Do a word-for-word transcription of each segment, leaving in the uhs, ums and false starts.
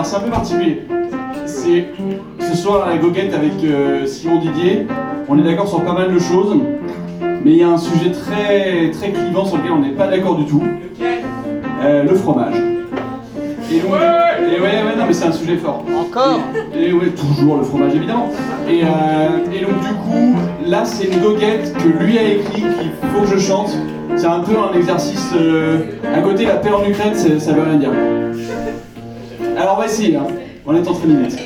alors c'est un peu particulier. C'est ce soir à la goguette avec euh, Simon Didier. On est d'accord sur pas mal de choses, mais il y a un sujet très très clivant sur lequel on n'est pas d'accord du tout. Euh, le fromage. Et donc, et ouais, ouais, non, mais c'est un sujet fort. Encore. Et, et ouais, toujours le fromage évidemment. Et, euh, et donc du coup, là c'est une goguette que lui a écrit qu'il faut que je chante. C'est un peu un exercice. Euh, à côté, la paix en Ukraine, ça veut rien dire. Alors on va essayer, hein. On est entre minutes.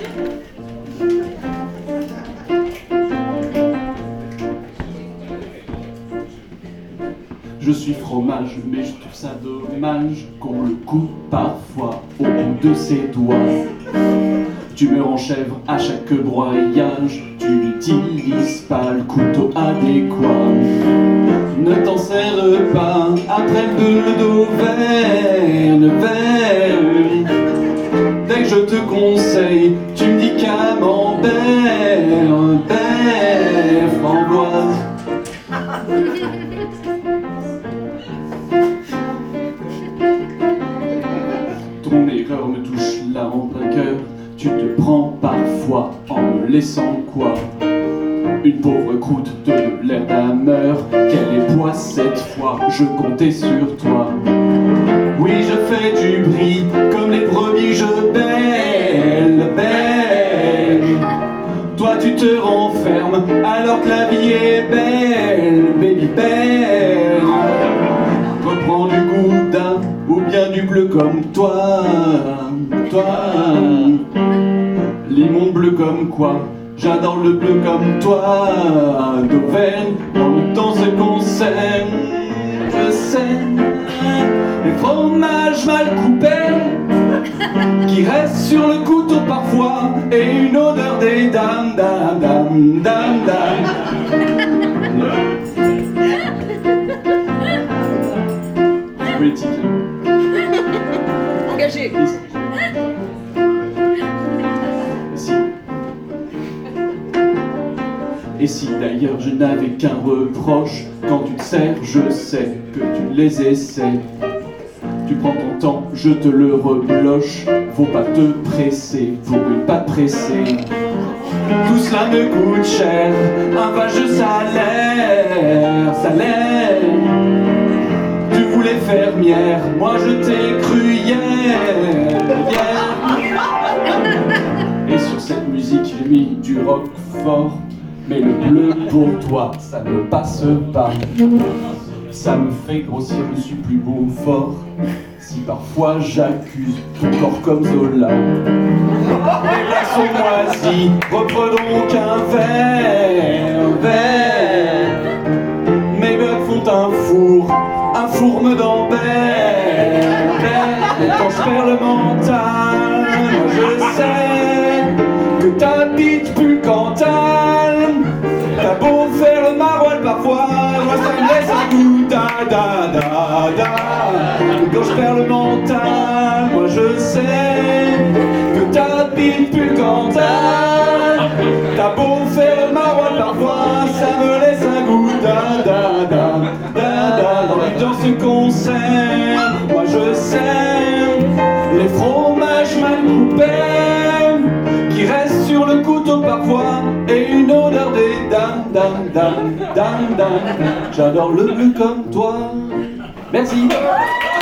Je suis fromage, mais je trouve ça dommage qu'on le coupe parfois au bout de ses doigts. Tu me renchèvres à chaque broyage, tu n'utilises pas le couteau adéquat. Ne t'en sers pas après le d'Auvergne, vert. Dès que je te conseille, tu me dis camembert, bère, framboise. Ton erreur me touche là en plein cœur. Tu te prends parfois en me laissant quoi? Une pauvre croûte de l'air d'ameur. Quelle est poids cette fois? Je comptais sur toi. Oui, je fais du bruit comme les brebis, je bêle, bêle. Toi tu te renfermes alors que la vie est belle, baby belle. Reprends du gouda ou bien du bleu comme toi, toi. Limon bleu comme quoi? J'adore le bleu comme toi, d'Auvergne, dans le temps se concerne. Je sais, les fromages mal coupés qui restent sur le couteau parfois, et une odeur des dames, dames, dames, dames, dames. Politique. Engagé. Et si d'ailleurs je n'avais qu'un reproche, quand tu te sers, je sais que tu les essaies. Tu prends ton temps, je te le rebloche. Faut pas te presser pour une pâte pressée. Tout cela me coûte cher, un vache salaire, salaire. Tu voulais fermière, moi je t'ai cru hier, hier. Et sur cette musique j'ai mis du rock fort. Mais le bleu pour toi, ça ne passe pas. Ça me fait grossir, je suis plus beau fort. Si parfois j'accuse ton corps comme Zola. Les blagues sont moisies, reprenons qu'un verre, verre. Mes bugs font un four, un four me d'embert. Et quand je perds le mental, moi je sais que t'habites plus le Cantal. T'as beau faire le maroilles parfois, moi ça me laisse un goût da da da da. Quand je perds le mental, moi je sais que t'habites plus le Cantal. T'as beau faire le maroilles parfois, ça me laisse un goût da da da da da. Dans les temps se concerne, moi je sais les fromages mal coupés qui restent sur le couteau parfois, et une odeur des dames, dames, dames, dames, dames. J'adore le bleu comme toi. Merci.